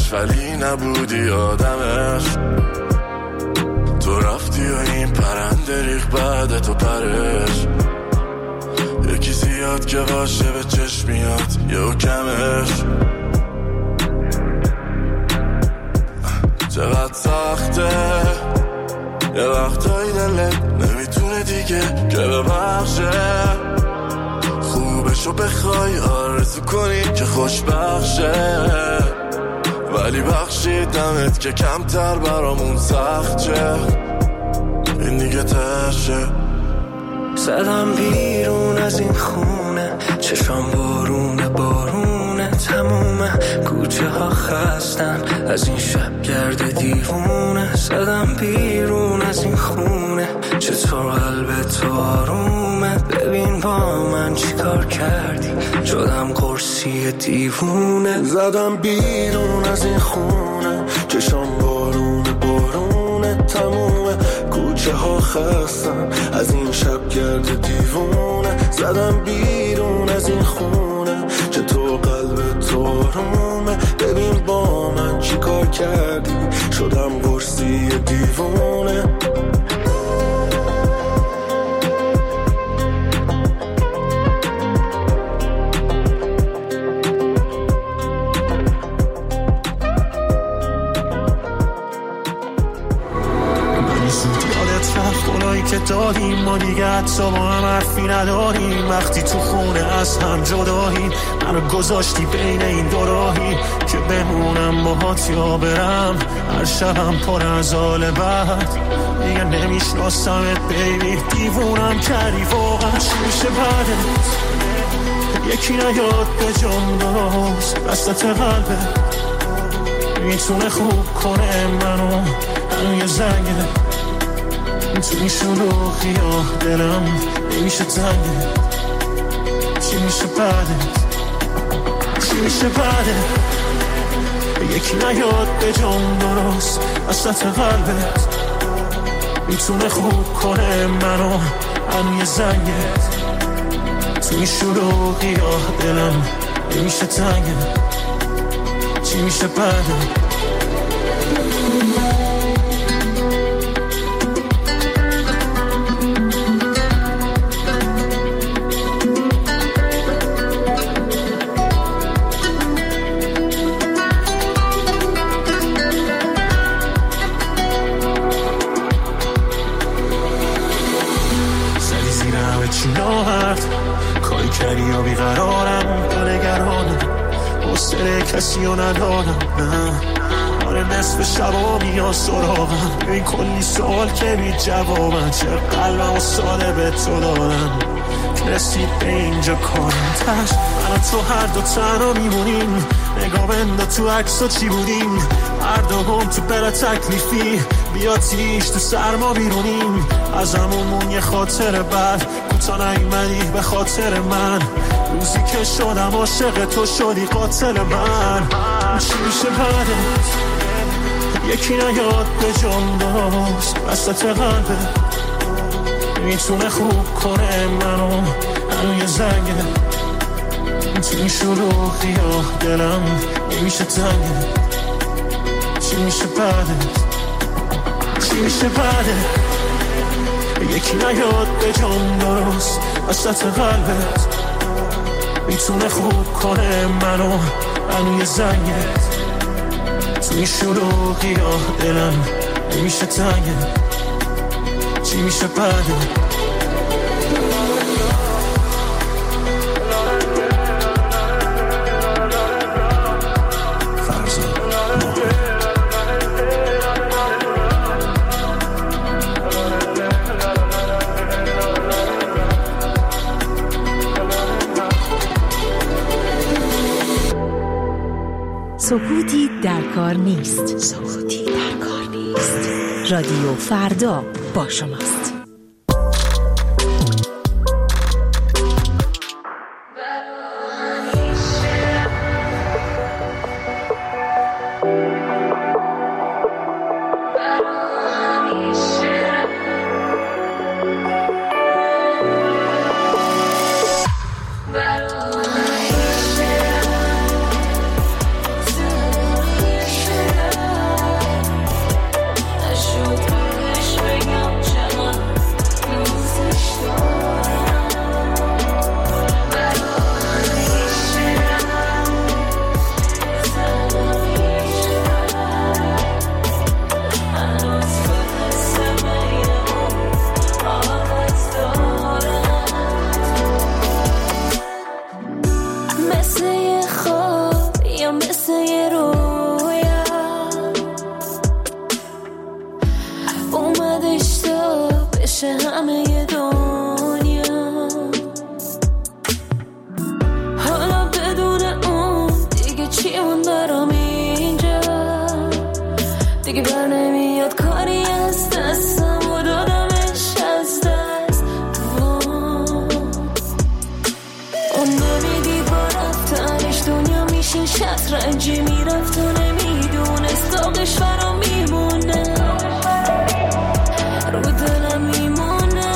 داشت ولی نبودی آدمش. تو رفتی و این پرنده ریخ بعد تو پرش. یکی زیاد که باشه به چشم میاد یهو کمش. چقدر سخته یه وقتایی دلت نمیتونه دیگه که ببخشه. خوبشو بخوای آرزو کنی که خوشبخشه، ولی بخشیدمت که کمتر برامون سخت شه. این دیگه تشه. زدم بیرون از این خونه، چشام بارونه بارونه، تموم کوچه ها خستن از این شب گرد دیوونه. زدم بیرون از این خونه، چطور قلب تو آرومه. ببین با من چی کار کردی، شدم قرصی دیوونه. زدم بیرون از این خونه، چشام بارونه بارونه، تموم کوچه ها خستن از این شب گرد دیوونه. زدم بیرون از این خونه، چطور قلب تو آرومه. ببین با من چی کار کردی، شدم قرصی دیوونه. که دادیم ما دیگه حتی با هم حرفی نداریم. وقتی تو خونه از هم جداییم، منو گذاشتی بین این دو راهی که بمونم باهات یا برم. هر شبم پر از حال بد، دیگه نمیشناسمت بیبی. دیوونم کردی واقعا، چی میشه بعدت؟ یکی نیاد به جام درست، وسط قلبت میتونه خوب کنه منو. منو یه زنگه تو این شلوغی ها دلم نمیشه تنگه. چی میشه بعدت؟ چی میشه بعدت؟ یکی نیاد به جام درست، وسط قلبت میتونه خوب کنه منو. منو یه زنگت تو این شلوغی ها دلم نمیشه تنگه. چی میشه بعدت؟ کاری کردی یا بیقرارم یا نگرانم، حوصله کسی رو ندارم. نه آره نصف شبا میان سراغم، ببین کلی سوال که بی جوابم. چه قلبم و ساده به تو دادم که رسید به اینجا کارم تش. من تو هر دو تنها میمونیم، نگاه بنده تو عکسا چی بودیم. هر دو گم تو بلا تکلیفی، بیا تیش تو سرما بیرونیم. از همون یه خاطر بد کوتا نیومدی به خاطر من. روزی که شدم عاشق تو شدی قاتل من. چی میشه بعدت؟ یکی نیاد به جام درست، وسط قلبت میتونه خوب کنه منو. منو یه زنگه تو این شلوغی ها دلم نمیشه تنگه. چی میشه بعدت؟ چی میشه بعدت؟ یکی نیاد به جام درست، وسط قلبت میتونه خوب کنه منو. منو یه زنگت تو این شلوغی ها دلم نمیشه تنگه. چی میشه بعدت؟ سکوتی در کار نیست. سکوتی در کار نیست. رادیو فردا با شماست. دیگه بر نمیاد کاری از دستم و دادمش از دست. اون نمیدید با رفتنش دنیا میشه شطرنجی، میرفت و نمیدونست داغش فرا میمونه رو دلم میمونه.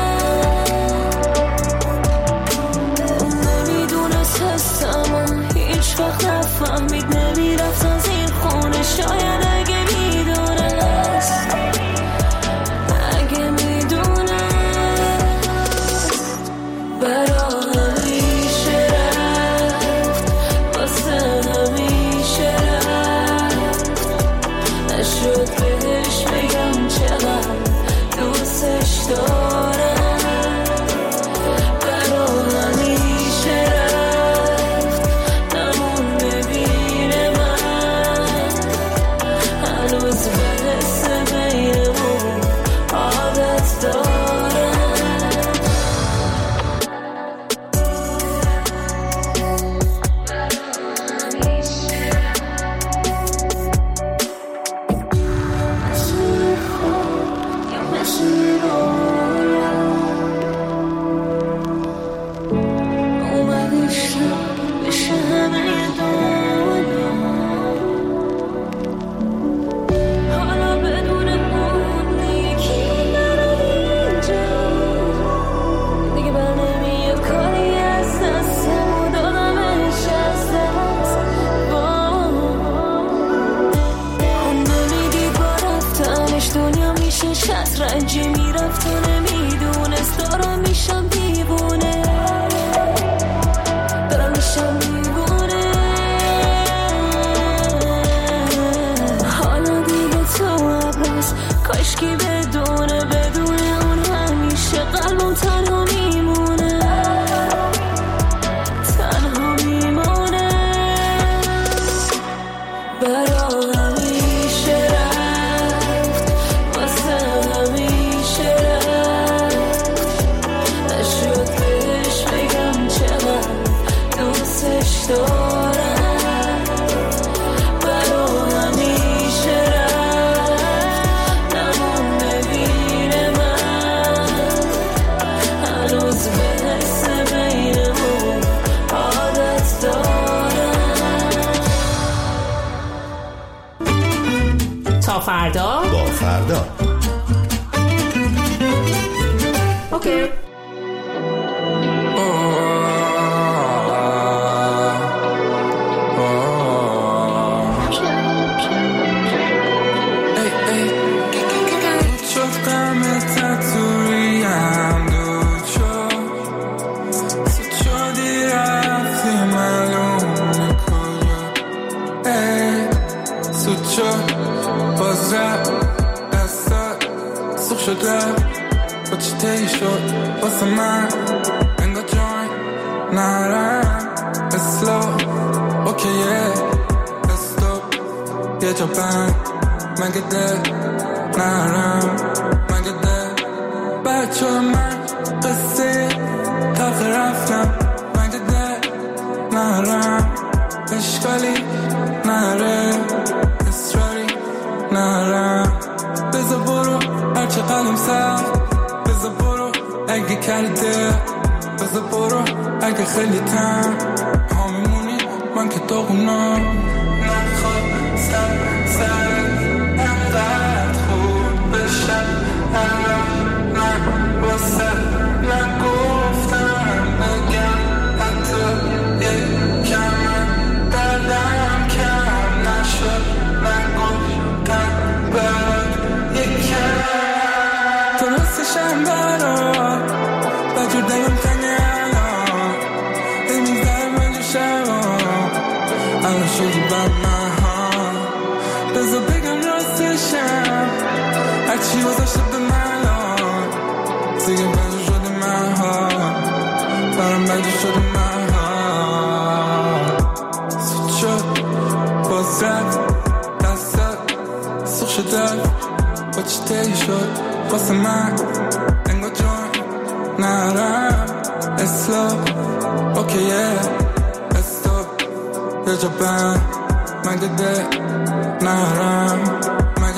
اون نمیدونست هستم و هیچ وقت نفهمید نمیرفت از این خونه. شاید اگه میدونست برا همیشه رفت واسه همیشه رفت. نشد بهش بگم چقدر دوستش دارم. برا همیشه رفت نمون ببینه من هنوز بحث بینمون عادت دارم. شطرنجی میرفت و نمیدونست دارم میشم دیوونه، دارم میشم دیوونه. حالا دیگه تو عباس کاشکی بدونه اون همیشه قلبم تنها میمونه، تنها میمونه. برا همیشه رفت واسه همیشه رفت. نشد بهش بگم چقدر دوستش دارم. برا همیشه رفت نمون ببینه من هنوز بحث بینمون عادت دارم. تا فردا با فردا. اوکی. با چی تی شد واسه من انگا جوین نرم اسلو اوکیه استوب یه جا بند مگه ده نرم مگه ده بچه من قصه تاق رفتم مگه ده نرم اشکالی نره اصراری نرم بزا برو هرچه قلم سر بزا برو اگه کرده بزا برو اگه خیلی تن ها میمونی من که داغونم نخواد سر انقدر خوب بشن نه واسه نگفتم بگم حتی یک کم دردم کم نشد نگفتم برات درستشم برات بجور دلم تنگه الان نمیزدم من جو شبان الان شدی بر من ها بذار بگم راستشم هرچی وزاشته به من الان دیگه بجور شده من ها برام بجور شده من ها سود شد باز رفت دستت سخ شده با چی تی شد واسه من انگا جوین نرم اسلو اوکیه استوب یه جا بند مگه ده نرم مگه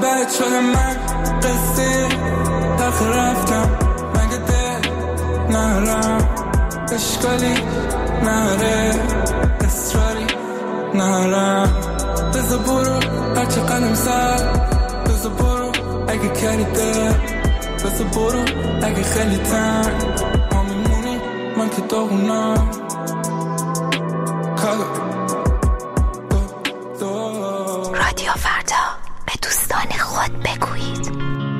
بعد شدم من قصه داخل رفتم مگه ده نهرم اشکالی نهره اصراری نهرم بذار برو هرچه قدم زد بذار برو اگه کریده بذار برو اگه خیلی تن ما میمونی من که داغونم رادیو فردا به دوستان خود بگویید.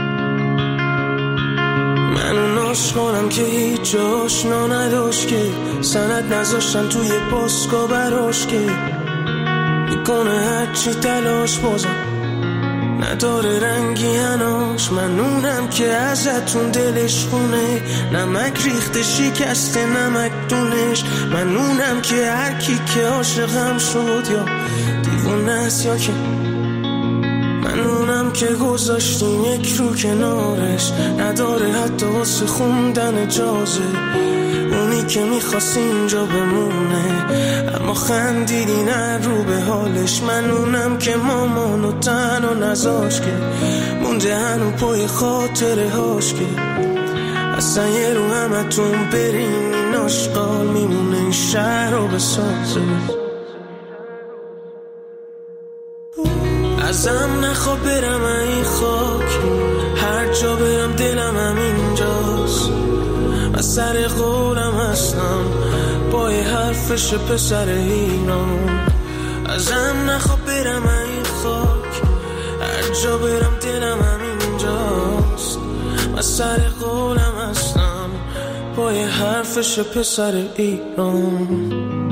من اون عاشقانم که هیچ آشنا نداشت که سند نذاشتن توی پاسکا براش که میکنه هرچی تلاش بازم نداره رنگی هناش. من اونم که ازتون دلش خونه نمک ریخته شکسته نمک دونش. من اونم که هر کی که عاشقم شد یا دیوونه است یا که من اونم که گذاشتیم یک رو کنارش نداره حتی واسه خوندن اجازه. اونی که میخواست اینجا بمونه اما خندیدی نه رو به حالش. من اونم که مامانو تنها نذاش که مونده هنو پای خاطره هاش که اصلا یه رو همتون برین این آشقال میمونه این شهر رو بسازه. ازم نخواه برم این خاک هر جا برم دلم همینجاست. من سر قولم هستم پای حرفش پسر ایران. ازم نخواه برم این خاک هر جا برم دلم همینجاست. من سر قولم هستم پای حرفش پسر ایران.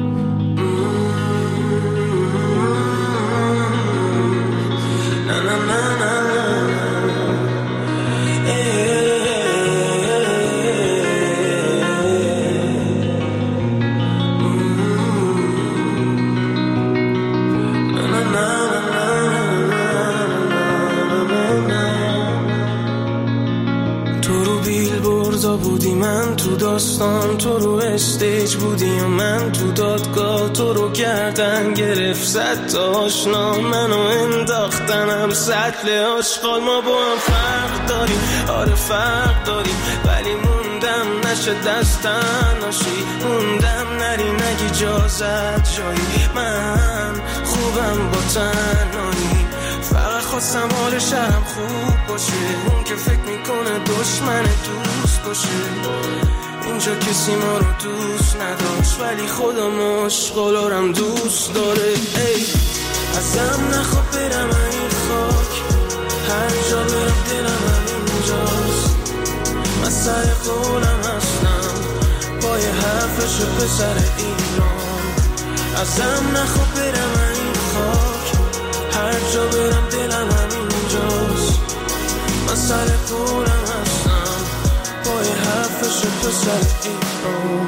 بودی من تو داستان تو رو استیج بودی و من تو دادگاه تو رو گردن گرفت. صد تا آشنا منو انداختنم سطل آشغال. ما با هم فرق داریم آره فرق داریم ولی موندم نشه دستن ناشی موندم نری نگی اجازت جایی. من خوبم با تنهایی فقط خواستم حال شهرم خوب باشه. اون که فکر میکنه دشمن دوست باشه اینجا کسی ما رو دوست نداشت ولی خودم عاشقالارم دوست داره. ای ازم نخواه برم این خاک هر جا برم دلم همینجاست. من سر قولم هستم پای حرفش پسر ایران. ازم نخواه برم این خاک هر جا برم دلم همینجاست. من سر قولم هستم پای حرفش پسر ایران.